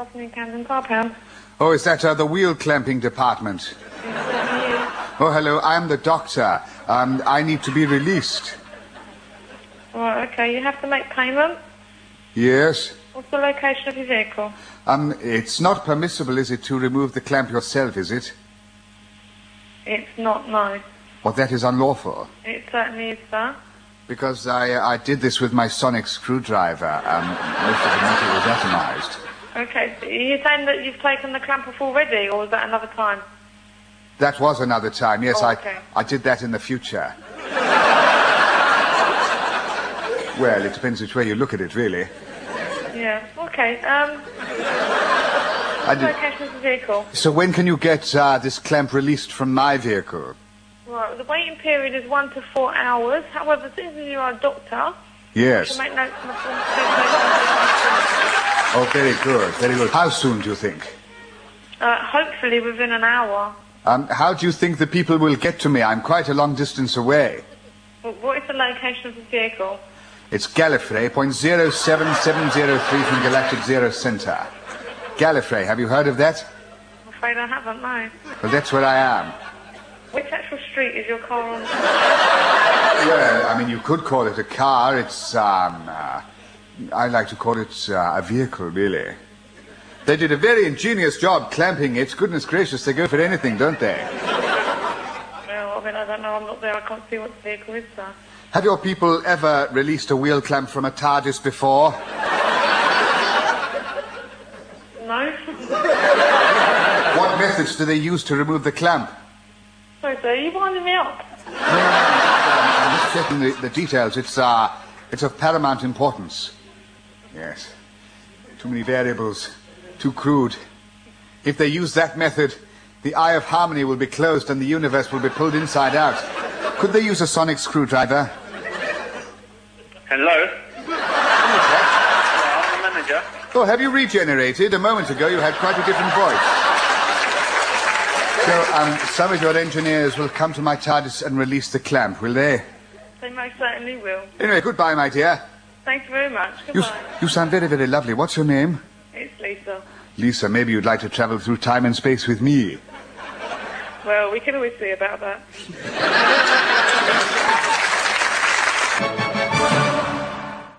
afternoon, Camden Car Pound. Oh, is that the wheel clamping department? Oh, hello, I'm the doctor. I need to be released. Right, okay, you have to make payment. Yes? What's the location of your vehicle? It's not permissible, is it, to remove the clamp yourself, is it? It's not, no. Well, that is unlawful. It certainly is, sir. Because I did this with my sonic screwdriver. Most of the metal was atomized. Okay, so are you saying that you've taken the clamp off already, or was that another time? That was another time, yes. Oh, okay. I did that in the future. Well, it depends which way you look at it, really. Yeah, okay. What's the location of the vehicle? So when can you get this clamp released from my vehicle? Right, the waiting period is 1 to 4 hours. However, since you are a doctor... Yes. You make notes on the form. Oh, very good, very good. How soon do you think? Hopefully within an hour. How do you think the people will get to me? I'm quite a long distance away. Well, what is the location of the vehicle? It's Gallifrey, 0.07703 from Galactic Zero Center. Gallifrey, have you heard of that? I'm afraid I haven't, no. Well, that's where I am. Which actual street is your car on? Well, I mean, you could call it a car. It's, I like to call it a vehicle, really. They did a very ingenious job clamping it. Goodness gracious, they go for anything, don't they? Well, I mean, I don't know. I'm not there. I can't see what the vehicle is, sir. Have your people ever released a wheel clamp from a TARDIS before? No. What methods do they use to remove the clamp? Sorry, sir, are you winding me up? I'm just checking the details. It's of paramount importance. Yes. Too many variables. Too crude. If they use that method, the Eye of Harmony will be closed and the universe will be pulled inside out. Could they use a sonic screwdriver? Hello? I'm the manager. Oh, have you regenerated? A moment ago you had quite a different voice. So, some of your engineers will come to my TARDIS and release the clamp, will they? They most certainly will. Anyway, goodbye, my dear. Thank you very much. Goodbye. You sound very, very lovely. What's your name? It's Lisa. Lisa, maybe you'd like to travel through time and space with me. Well, we can always see about that.